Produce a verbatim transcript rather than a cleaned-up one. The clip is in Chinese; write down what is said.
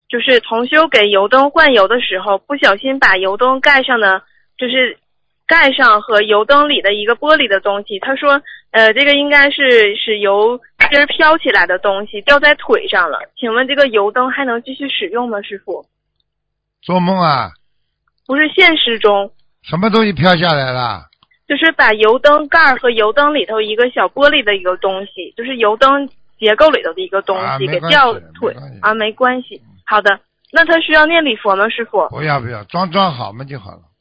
就是同修给油灯换油的时候，不小心把油灯盖上的，就是盖上和油灯里的一个玻璃的东西。他说，呃，这个应该是是油汁飘起来的东西掉在腿上了。请问这个油灯还能继续使用吗，师傅？ 做梦啊？ 不是现实中。 什么东西飘下来了？ 就是把油灯盖和油灯里头一个小玻璃的一个东西，就是油灯结构里头的一个东西、 啊、 给掉腿啊，没关系。好的，那他需要念礼佛吗，师傅？ 不要不要，装装好嘛就好了。